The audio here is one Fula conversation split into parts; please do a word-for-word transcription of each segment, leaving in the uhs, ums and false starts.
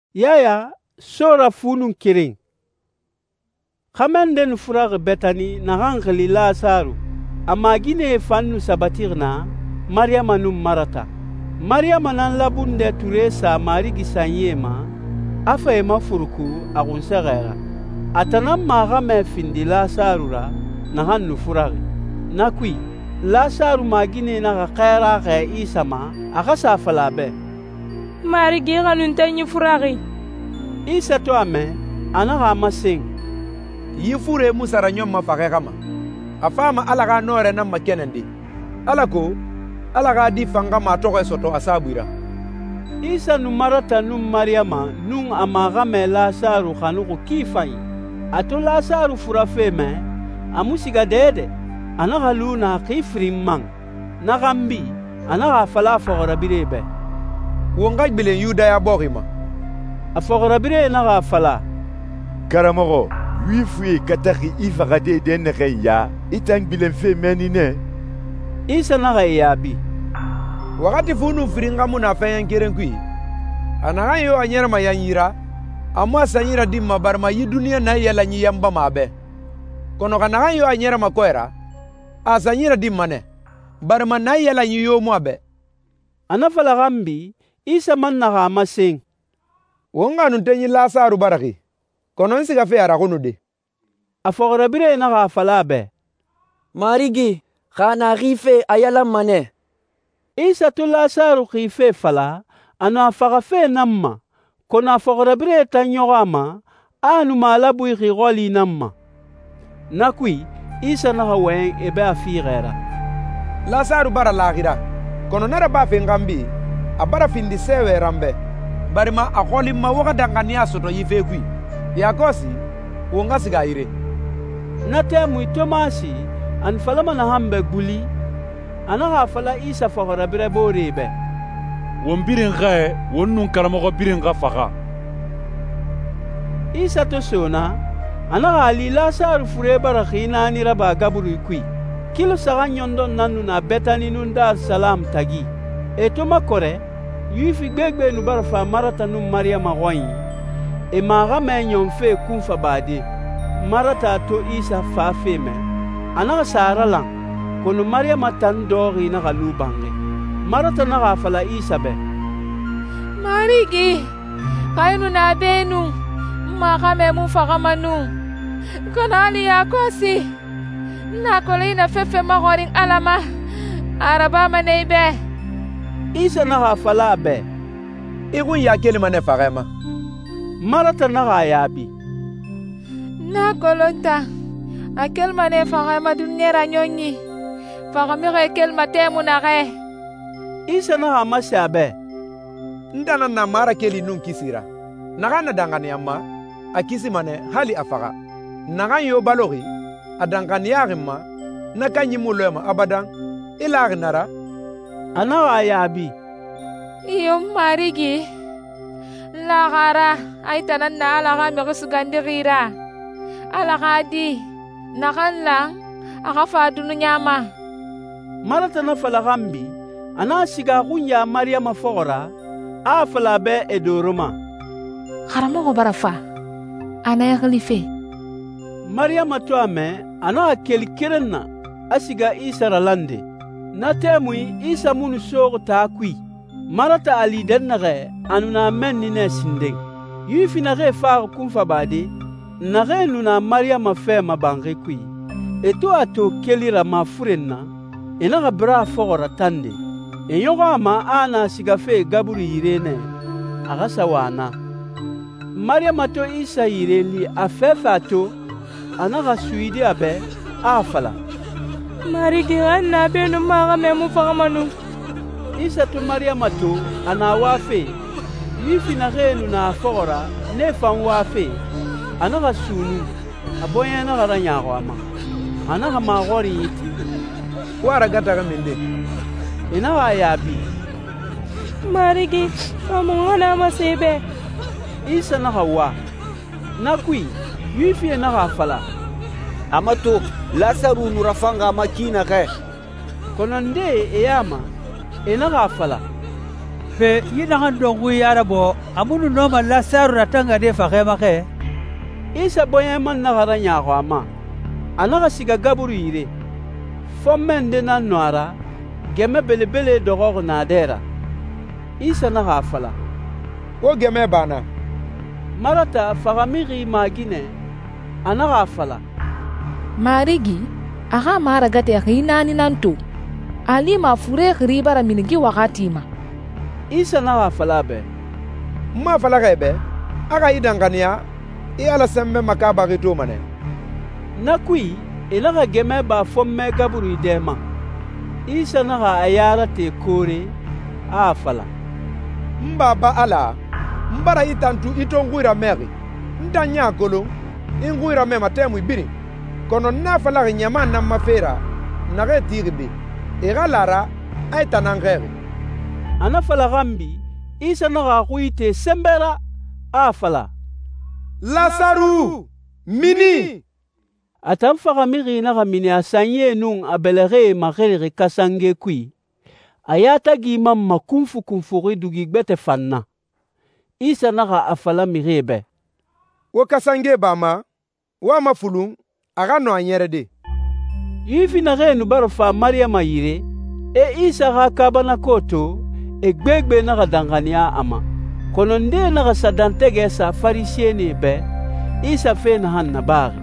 Yaya sora funun kiring. Khamenden furag Betani na hankali Lasaru. Amagine fannu sabatirna Mariama num Marata. Mariama nan labunde turesa marigi sanyema afa ema furuku agunsagera. Atanam magame findi Lasarura na hannu furagi. Nakui Lasaru magine na khaira kha Isama akasa falabe. Marigi ganuntanyi furagi. Isa to ame anaga masing. Yifure musara nyom mafake kama. Afama alaga nore na makenendi. Alako alaga di fanga matoko soto asabira. Isa nu Marata nu Mariama nu amagame Lasaru khanuko kifai. Ato Lasaru furafeme amusiga dede. Anaga luna kifri mang. Nagambi anaga fala fogorabirebe. Wongaj bilen yuda ya bogima. Afogorabire naga fala. Karamogo, wifi kataki ifagade denere ya itang bilen fe menine. Isa naga yabi. Wakati funu firinga muna fayan kirenkui. Anaga yo anyera mayanyira. Amwa sanyira dimma barma yi dunia na yala nyi yamba mabe. Kono kanaga yo anyera makoera. Asanyira dimma ne. Barma na yala nyi yo mwabe. Anafala gambi Isa man naga masing. Wonga nuntenyi Lasaru baraki. Kono nsiga fe arakunu de. Afogorabire naga falabe. Marigi, khana rife ayala mane. Isa to Lasaru khife fala, anu afagafe namma. Kono afogorabire tanyogama, anu malabu ikhigoli namma. Nakui, Isa naga wen ebe afigera. Lasaru bara lagira. Kono nara ba fengambi, abara findi sewe rambe. Barima akoli ma waka dangania soto yifekui. Yakosi, wonga siga ire. Nate mui Tomasi, an falama na hambe guli, anaga fala Isa fogorabire borebe. Won birin gae, won nun karamogo birin ga faga. Isa to sona, anaga ali Lasaru fure barakhina ni raba gaburu kui. Kilo saga nyondon nanu na Betani nun Dar Salam tagi. Eto makore, yufi gbegbe nu barfa Marata nu Mariama goyi. E maga me nyonfe kunfa bade. Marata to Isa fa feme. Anaga sara lang. Kono Mariama tan dori na galubange. Marata na gafala Isa be. Marigi, kainu na benu. Maga me mu fagamanu. Kanali yakosi. Nakole na fefe magoring alama. Araba manebe. Isa na gafala be. Igun ya kelima ne fagema. Marata na gayabi. Nakolota. Akel mane fagema dunyera nyonyi. Fagamire kel matemu na ge. Isa na hamasa be. Ndana na mara keli nun kisira. Naga na dangani amma. Akisi mane hali afaga. Naga yo balogi. Adangani yarima. Nakanyi mulema abadang. Ilar nara. Ana ayabi. Iyo Marigi. Lagara. Ay tanan na alaga mekusugandira. Alaga di. Nakan lang. Akafadu no nyama. Marata na falagambi. Ana siga kunya Mariama fogora. A falabe edoroma. Karamogo barafa. Ana ya khalife. Mariama to ame. Ana kelikerenna. Asiga Isa ralande. Na temui Isa munu sogo ta kui. Marata ali dennage anu na men ni ne sindeng. Yufi na ge fa kumfa bade. Na ge nuna Mariama fe mabange kui. Eto ato kelira mafurenna. Ena ga bra fogora tande. Enyoga ma ana siga fe gaburu yirene. Agasa wana. Mariama to Isa yireli afefa to. Anaga suidi abe afala. Marigi anna benu maga memu fagamanu. Isa to Mariama to ana wafe. Yifi na genu na fogora ne fan wafe. Anaga sunu. Aboya na garanya ama. Anaga magori yiti. Wara gata mende. Ina wa yabi. Marigi amona masebe. Isa na hawa. Nakui yifi na gafala. Amato Lasaru nurafanga makina ke. Konande eyama ena gafala. pe yinahan dongui arabo amunu noma Lasaru ratanga de fakema ke. Isa boyen man nagara nyago ama. Anaga siga gaburu yire. Fommen de na noara geme belebele dogo na dera. Isa naga fala. Wo geme bana. Marata fagamiri magine anaga fala. Marigi aga mara gate rinani nanto. Ali ma fure ribara minigi wakati ma. Isa naga fala be. Ma fala ga be. Aga idangania i ala sembe makaba rito mane. Nakui ilaga geme ba fomme gaburu idema. Isa naga ayara te kore a fala. Mbaba ala mbara itantu itongwira meri. Ndanya kolo ingwira mema temu ibiri. Kono na fala nyama na mafera na retirbi. Ira lara aita nangere. Ana fala gambi Isa naga kuite sembera a fala. Lasaru mini. Atan fagamiri naga mini asanye nung abelere magere kasange kui. Ayata gi mamma kumfu kumfuri dugi gbete fanna. Isa naga afala mirebe. Wo kasange bama wa mafulung aga no anyere de. Yifi na renu baro fa Maria mayire e Isa ga kabana koto e gbegbe naga dangania ama. Kono nde naga sadantege sa farisieni be Isa fe na hanna bari.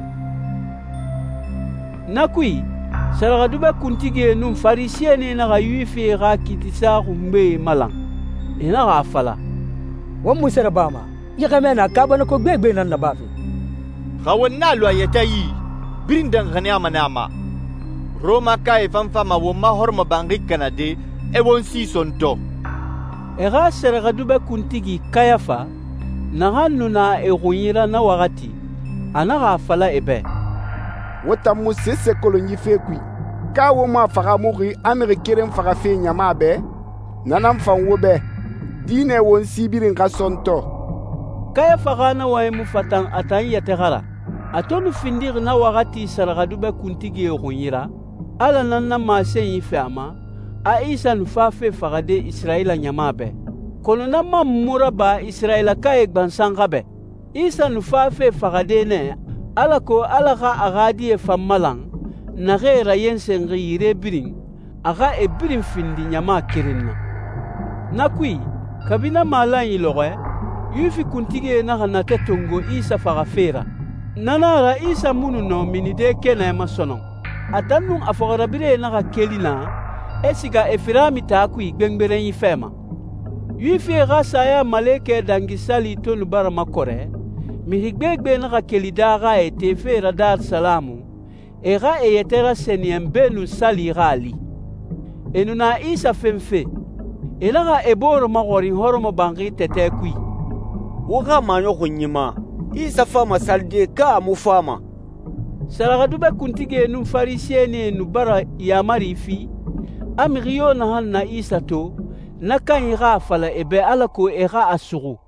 Nakui Saragadube kuntige num farisieni naga yuifi ga kitisa rumbe malang. Ina ga fala. Wa musera bama. Yikamena kabana ko gbegbe nan na bafi. Khawonna lo ayatayi. Birindan ghania manama. Roma kai famfama wo mahorma bangi kanade e won si sonto. Ega Saragadube kuntigi Kayafa na hannu na e runyira na wakati. Ana ga fala ebe. Wata musese kolonyi fekui. Ka wo ma faga muri amere keren faga fe nyama be. Nanam fan wo be. Dine won sibirin ka sonto. Kaya faga na wa mu fatan atan yategara. Atonu findir na wakati Saragadube kuntigi e runyira. Ala nan na masen yi fama. A Isa nufa fe faga de Israela nyama be. Kono na mamura ba Israela ka e gbansanga be. Isa nufa fe faga de ne. Ala ko ala ga agadi e fammalang na gera yensengi yire birin aga e birin findi nyama kirinna nakui kabina malan yiloge yufi kuntige na hanate tongo Isa faga fera nanara Isa munu no minide kena ma sonon atannun afogara bire na ga kelina esiga efirami ta kui gbengbere yi fema yufi ga saya maleke dangisali tonu bara makore Mirigbegbe na kelida ga ete fera Dar Salamu ega e yetera seniembe nu sali gali enu na Isa femfe elaga eboro magori horomo bangi tete kui woga manyo kunyima Isa fama salde ka mu fama Saragadube kuntige nu farisieni nu bara yamari fi amiriyo na han na Isa to na kan ira fala ebe alako ega asuru